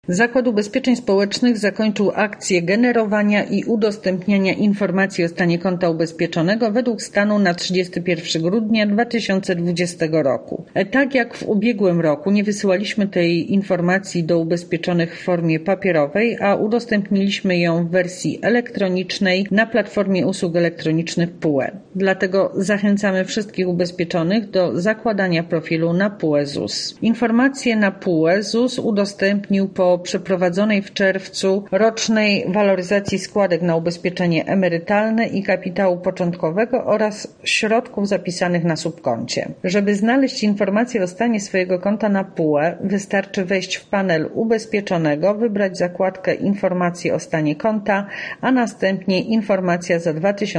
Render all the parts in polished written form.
Zakład Ubezpieczeń Społecznych zakończył akcję generowania i udostępniania informacji o stanie konta ubezpieczonego według stanu na 31 grudnia 2020 roku. Tak jak w ubiegłym roku nie wysyłaliśmy tej informacji do ubezpieczonych w formie papierowej, a udostępniliśmy ją w wersji elektronicznej na platformie usług elektronicznych PUE. Dlatego zachęcamy wszystkich ubezpieczonych do zakładania profilu na PUE ZUS. Informacje na PUE ZUS udostępnił po przeprowadzonej w czerwcu rocznej waloryzacji składek na ubezpieczenie emerytalne i kapitału początkowego oraz środków zapisanych na subkoncie. Żeby znaleźć informacje o stanie swojego konta na PUE, wystarczy wejść w panel ubezpieczonego, wybrać zakładkę Informacje o stanie konta, a następnie Informacja za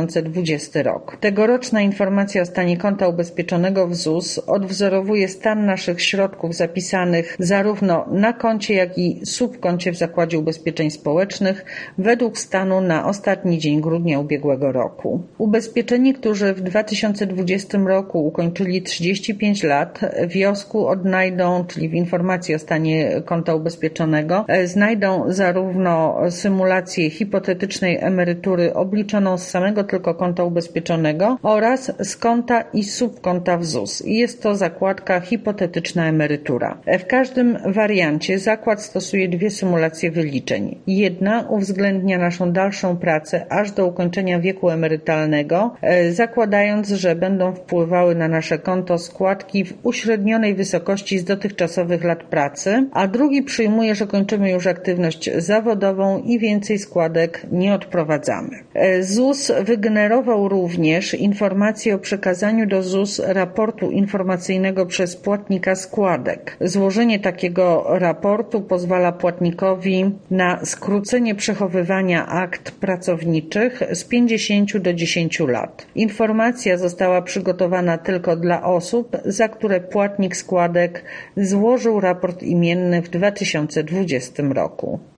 2020 rok. Tegoroczna informacja o stanie konta ubezpieczonego w ZUS odwzorowuje stan naszych środków zapisanych zarówno na koncie, jak i subkoncie w Zakładzie Ubezpieczeń Społecznych według stanu na ostatni dzień grudnia ubiegłego roku. Ubezpieczeni, którzy w 2020 roku ukończyli 35 lat, w wniosku odnajdą, czyli w informacji o stanie konta ubezpieczonego, znajdą zarówno symulację hipotetycznej emerytury obliczoną z samego tylko konta ubezpieczonego oraz z konta i subkonta w ZUS. Jest to zakładka hipotetyczna emerytura. W każdym wariancie zakład stosuje dwie symulacje wyliczeń. Jedna uwzględnia naszą dalszą pracę aż do ukończenia wieku emerytalnego, zakładając, że będą wpływały na nasze konto składki w uśrednionej wysokości z dotychczasowych lat pracy, a drugi przyjmuje, że kończymy już aktywność zawodową i więcej składek nie odprowadzamy. ZUS wygenerował również informacje o przekazaniu do ZUS raportu informacyjnego przez płatnika składek. Złożenie takiego raportu pozwala płatnikowi na skrócenie przechowywania akt pracowniczych z 50 do 10 lat. Informacja została przygotowana tylko dla osób, za które płatnik składek złożył raport imienny w 2020 roku.